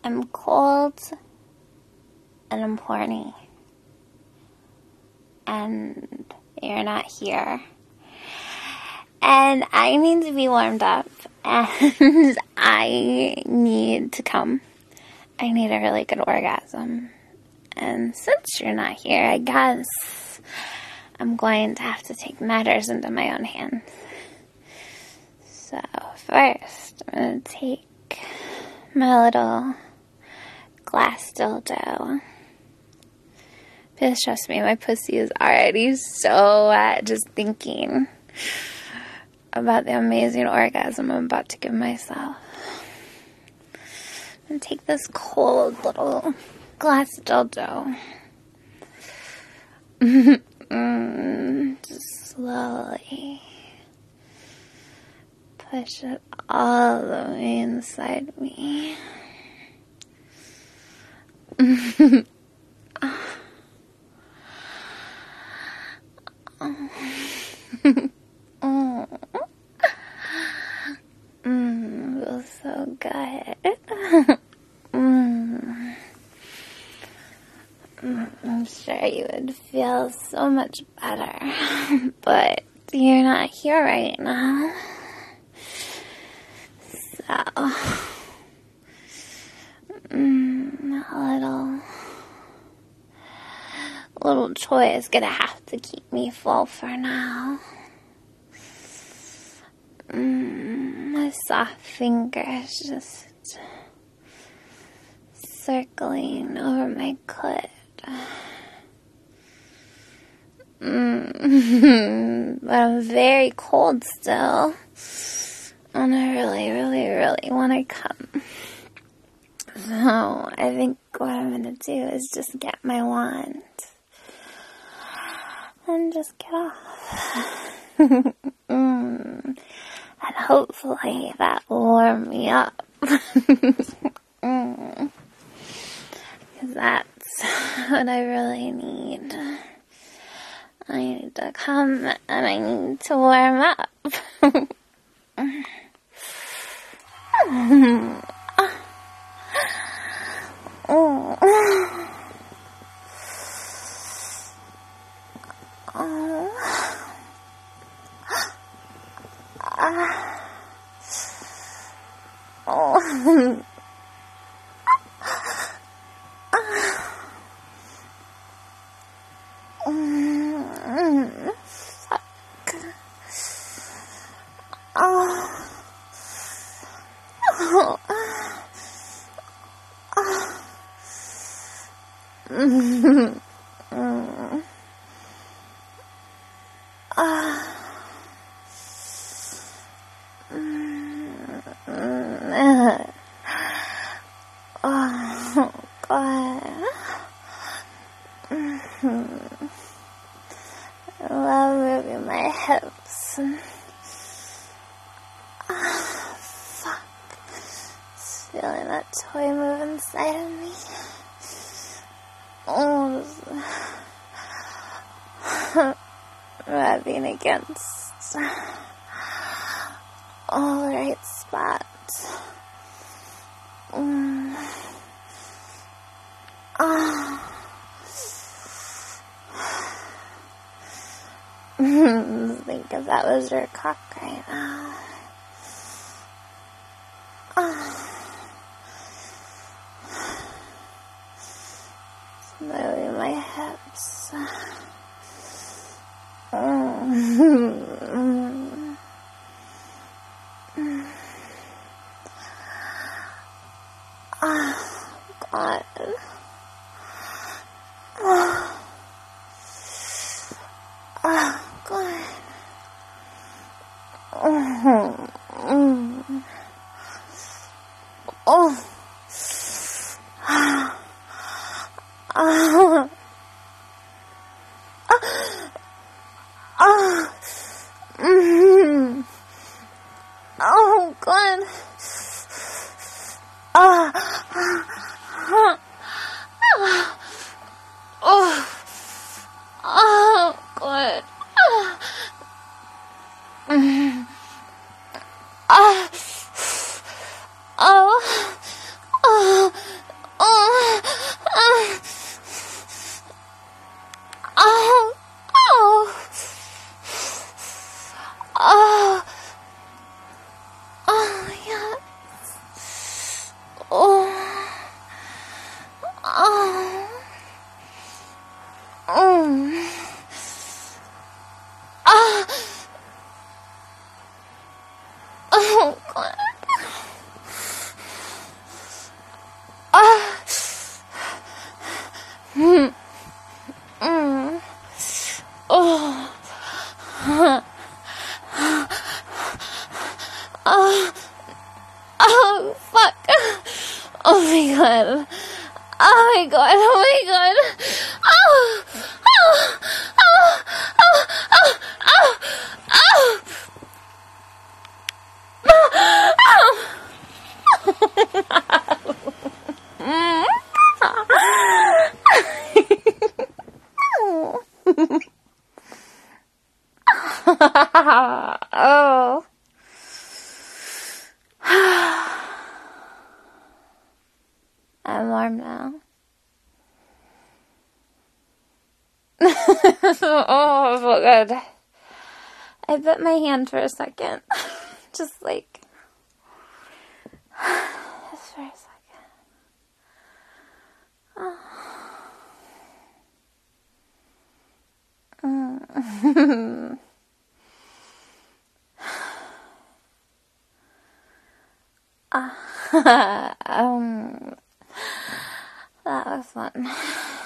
I'm cold and I'm horny. And you're not here. And I need to be warmed up. And I need to come. I need a really good orgasm. And since you're not here, I guess I'm going to have to take matters into my own hands. So first, I'm going to take my little glass dildo. Because trust me, my pussy is already so wet just thinking about the amazing orgasm I'm about to give myself. I'm going to take this cold little glass dildo. Just slowly push it all the way inside me. Feels so good. I'm sure you would feel so much better, but you're not here right now. So, a little toy is gonna have to keep me full for now. My soft fingers just circling over my clit. But I'm very cold still. And I really, really, really want to come. So I think what I'm going to do is just get my wand. And just get off. And hopefully that will warm me up. Because that's what I really need. I need to come and I need to warm up. Oh, God. I love moving my hips. Fuck. Just feeling that toy move inside of me. Oh, rubbing against all the right spots. Think if that was your cock right now. Moving my hips. God. God. Oh, God. Oh, God. god. Oh my god. Oh my god. Oh. Oh. Oh. Oh. Oh. Oh. Oh. Oh. I'm warm now. Oh, so good. I bit my hand for a second. Just like... Just for a second. Oh. That was fun.